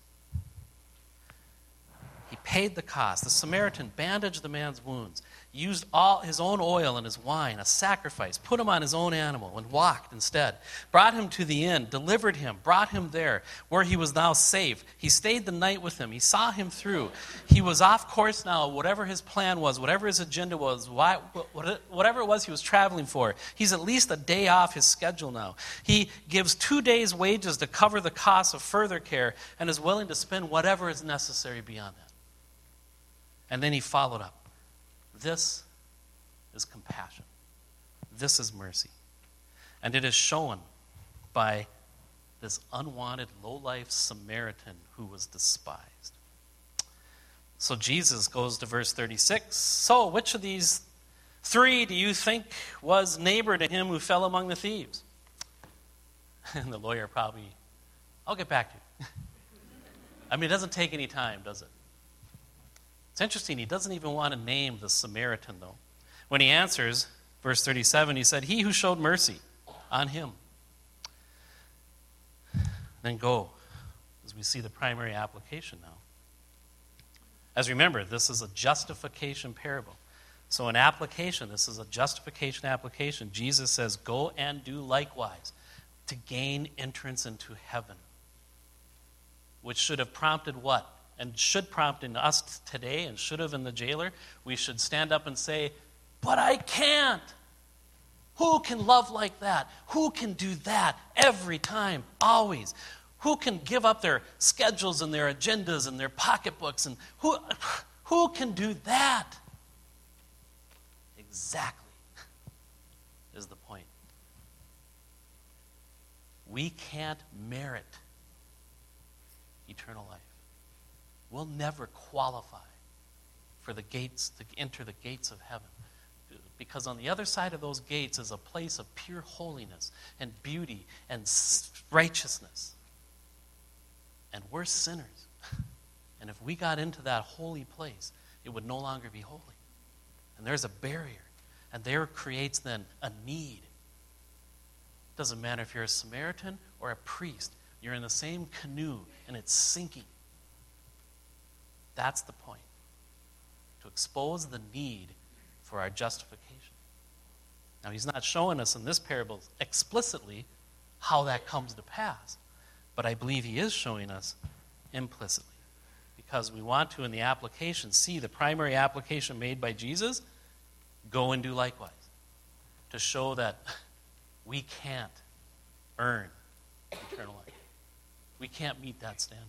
He paid the cost. The Samaritan bandaged the man's wounds, used all his own oil and his wine, a sacrifice, put him on his own animal, and walked instead. Brought him to the inn, delivered him, brought him there, where he was now safe. He stayed the night with him. He saw him through. He was off course now, whatever his plan was, whatever his agenda was, whatever it was he was traveling for. He's at least a day off his schedule now. He gives 2 days' wages to cover the costs of further care and is willing to spend whatever is necessary beyond that. And then he followed up. This is compassion. This is mercy. And it is shown by this unwanted, low-life Samaritan who was despised. So Jesus goes to verse 36. So which of these three do you think was neighbor to him who fell among the thieves? And the lawyer probably, I'll get back to you. I mean, it doesn't take any time, does it? It's interesting, he doesn't even want to name the Samaritan, though. When he answers, verse 37, he said, he who showed mercy on him. Then go, as we see the primary application now. As remember, this is a justification parable. So in application, this is a justification application. Jesus says, go and do likewise to gain entrance into heaven. Which should have prompted what? And should prompt in us today, and should have in the jailer, we should stand up and say, but I can't. Who can love like that? Who can do that every time, always? Who can give up their schedules and their agendas and their pocketbooks? And who can do that? Exactly is the point. We can't merit eternal life. We'll never qualify for the gates, to enter the gates of heaven. Because on the other side of those gates is a place of pure holiness and beauty and righteousness. And we're sinners. And if we got into that holy place, it would no longer be holy. And there's a barrier. And there creates then a need. It doesn't matter if you're a Samaritan or a priest. You're in the same canoe and it's sinking. That's the point. To expose the need for our justification. Now, he's not showing us in this parable explicitly how that comes to pass. But I believe he is showing us implicitly. Because we want to, in the application, see the primary application made by Jesus, go and do likewise. To show that we can't earn eternal life. We can't meet that standard.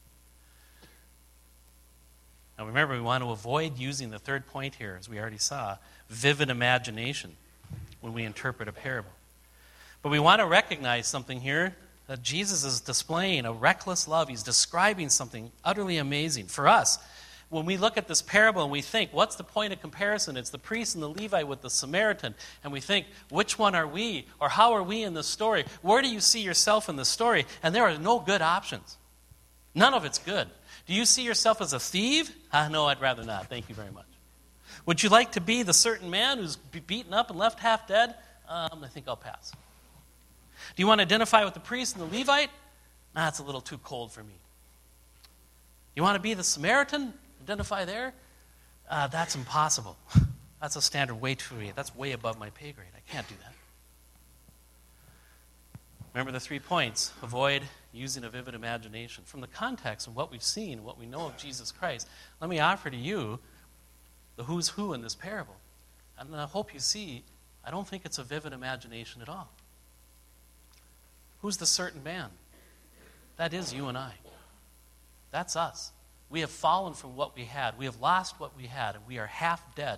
Now remember, we want to avoid using the third point here, as we already saw, vivid imagination when we interpret a parable. But we want to recognize something here, that Jesus is displaying a reckless love. He's describing something utterly amazing. For us, when we look at this parable and we think, what's the point of comparison? It's the priest and the Levite with the Samaritan. And we think, which one are we? Or how are we in this story? Where do you see yourself in the story? And there are no good options. None of it's good. Do you see yourself as a thief? No, I'd rather not. Thank you very much. Would you like to be the certain man who's beaten up and left half dead? I think I'll pass. Do you want to identify with the priest and the Levite? It's a little too cold for me. You want to be the Samaritan? Identify there? That's impossible. That's a standard way too high. That's way above my pay grade. I can't do that. Remember the 3 points. Avoid using a vivid imagination. From the context of what we've seen, what we know of Jesus Christ, let me offer to you the who's who in this parable. And I hope you see, I don't think it's a vivid imagination at all. Who's the certain man? That is you and I. That's us. We have fallen from what we had. We have lost what we had, and we are half dead,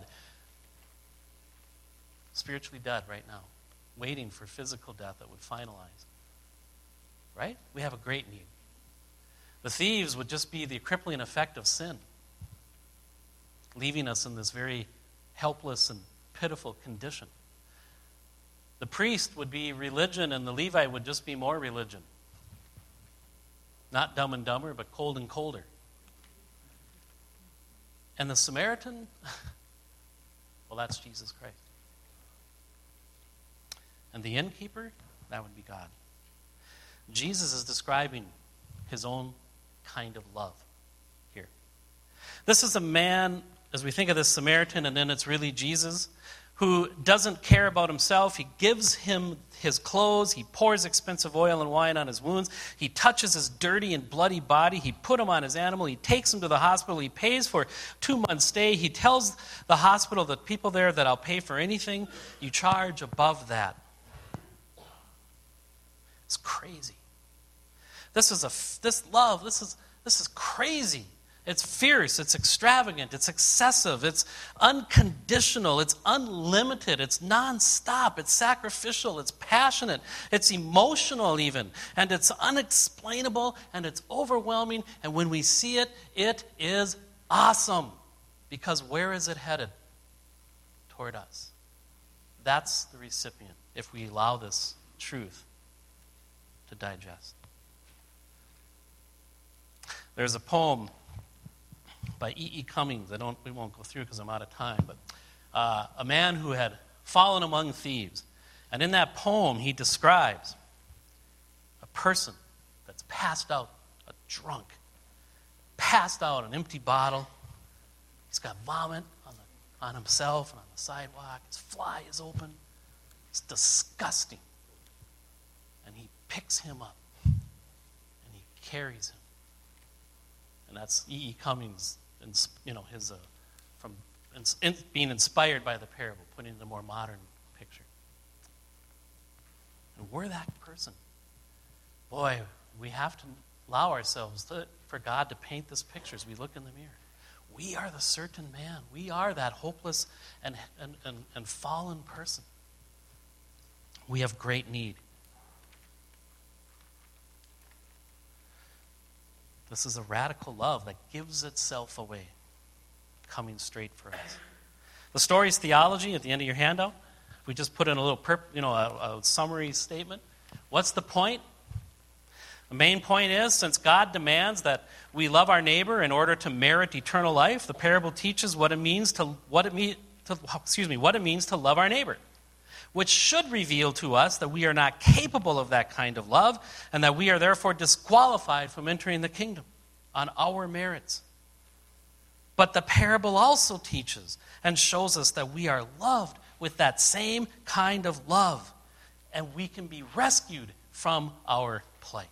spiritually dead right now, waiting for physical death that would finalize. Right? We have a great need. The thieves would just be the crippling effect of sin, leaving us in this very helpless and pitiful condition. The priest would be religion, and the Levite would just be more religion. Not Dumb and Dumber, but cold and colder. And the Samaritan, well, that's Jesus Christ. And the innkeeper, that would be God. Jesus is describing his own kind of love here. This is a man, as we think of this Samaritan, and then it's really Jesus, who doesn't care about himself. He gives him his clothes. He pours expensive oil and wine on his wounds. He touches his dirty and bloody body. He put him on his animal. He takes him to the hospital. He pays for 2 months' stay. He tells the hospital, the people there, that I'll pay for anything you charge above that. It's crazy. This is crazy. It's fierce, it's extravagant, it's excessive, it's unconditional, it's unlimited, it's nonstop, it's sacrificial, it's passionate, it's emotional even, and it's unexplainable, and it's overwhelming, and when we see it, it is awesome. Because where is it headed? Toward us. That's the recipient, if we allow this truth to digest. There's a poem by E.E. Cummings. We won't go through because I'm out of time, but a man who had fallen among thieves. And in that poem, he describes a person that's passed out, a drunk, passed out, an empty bottle. He's got vomit on himself and on the sidewalk. His fly is open. It's disgusting. And he picks him up and he carries him. And that's E.E. Cummings, being inspired by the parable, putting it in a more modern picture. And we're that person. Boy, we have to allow ourselves for God to paint this picture as we look in the mirror. We are the certain man. We are that hopeless and fallen person. We have great need. This is a radical love that gives itself away, coming straight for us. The story's theology at the end of your handout. We just put in a little, a summary statement. What's the point? The main point is, since God demands that we love our neighbor in order to merit eternal life, the parable teaches what it means to love our neighbor, which should reveal to us that we are not capable of that kind of love, and that we are therefore disqualified from entering the kingdom on our merits. But the parable also teaches and shows us that we are loved with that same kind of love, and we can be rescued from our plight.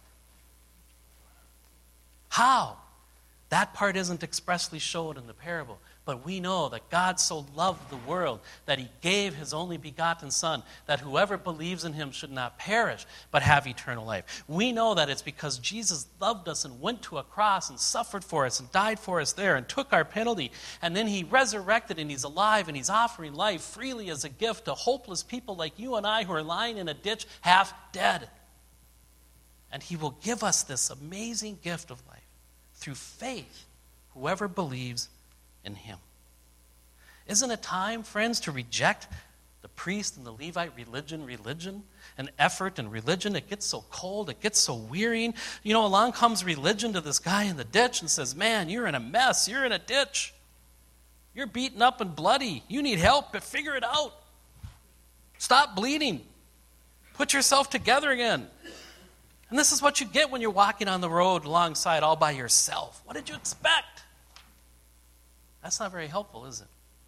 How? That part isn't expressly shown in the parable. But we know that God so loved the world that he gave his only begotten Son, that whoever believes in him should not perish, but have eternal life. We know that it's because Jesus loved us and went to a cross and suffered for us and died for us there and took our penalty. And then he resurrected and he's alive and he's offering life freely as a gift to hopeless people like you and I who are lying in a ditch half dead. And he will give us this amazing gift of life through faith, whoever believes in him. Isn't it time, friends, to reject the priest and the Levite religion, and effort and religion? It gets so cold, it gets so wearying. Along comes religion to this guy in the ditch and says, man, you're in a mess, you're in a ditch. You're beaten up and bloody. You need help, but figure it out. Stop bleeding. Put yourself together again. And this is what you get when you're walking on the road alongside all by yourself. What did you expect? That's not very helpful, is it?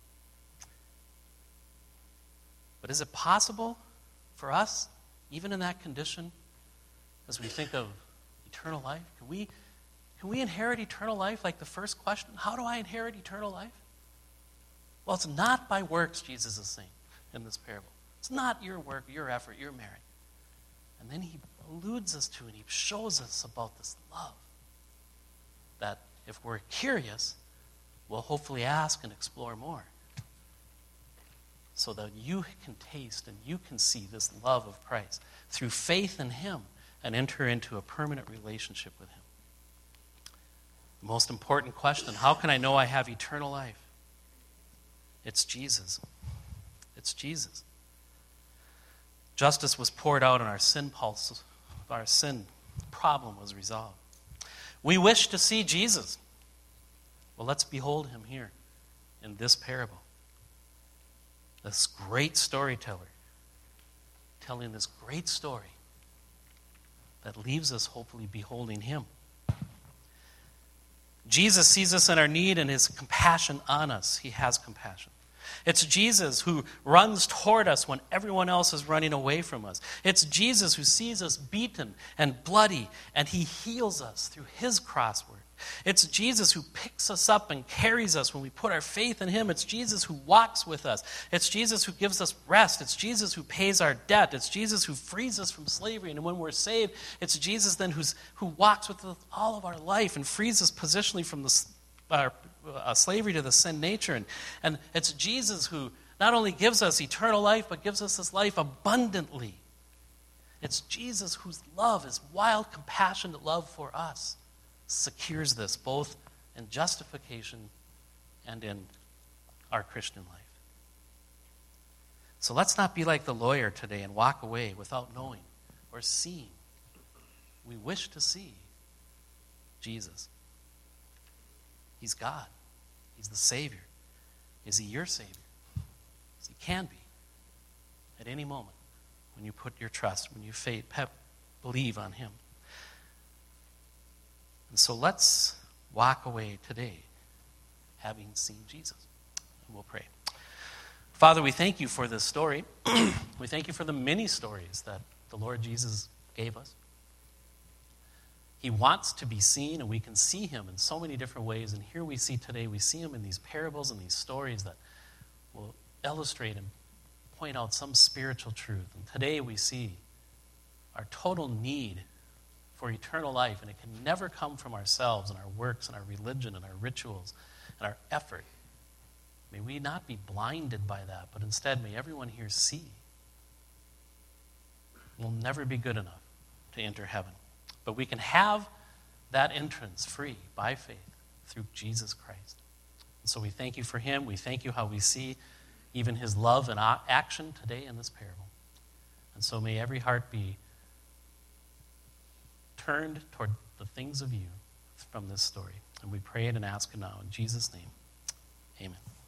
But is it possible for us, even in that condition, as we think of eternal life? Can we inherit eternal life like the first question? How do I inherit eternal life? Well, it's not by works, Jesus is saying in this parable. It's not your work, your effort, your merit. And then he alludes us to and he shows us about this love that if we're curious, we'll hopefully ask and explore more so that you can taste and you can see this love of Christ through faith in him and enter into a permanent relationship with him. The most important question, how can I know I have eternal life? It's Jesus. It's Jesus. Justice was poured out and our sin pulse, our sin problem was resolved. We wish to see Jesus. Well, let's behold him here in this parable. This great storyteller telling this great story that leaves us hopefully beholding him. Jesus sees us in our need and his compassion on us. He has compassion. It's Jesus who runs toward us when everyone else is running away from us. It's Jesus who sees us beaten and bloody, and he heals us through his cross work. It's Jesus who picks us up and carries us when we put our faith in him. It's Jesus who walks with us. It's Jesus who gives us rest. It's Jesus who pays our debt. It's Jesus who frees us from slavery. And when we're saved, it's Jesus then who walks with us all of our life and frees us positionally from our slavery to the sin nature. And it's Jesus who not only gives us eternal life, but gives us this life abundantly. It's Jesus whose love, his wild, compassionate love for us, secures this both in justification and in our Christian life. So let's not be like the lawyer today and walk away without knowing or seeing. We wish to see Jesus. He's God. He's the Savior. Is he your Savior? As he can be at any moment when you put your trust, when you believe on him. And so let's walk away today having seen Jesus. And we'll pray. Father, we thank you for this story. We thank you for the many stories that the Lord Jesus gave us. He wants to be seen, and we can see him in so many different ways. And here we see today, we see him in these parables and these stories that will illustrate and point out some spiritual truth. And today we see our total need for eternal life, and it can never come from ourselves and our works and our religion and our rituals and our effort. May we not be blinded by that, but instead may everyone here see. We'll never be good enough to enter heaven, but we can have that entrance free by faith through Jesus Christ. And so we thank you for him. We thank you how we see even his love and action today in this parable. And so may every heart be turned toward the things of you from this story. And we pray it and ask it now in Jesus' name. Amen.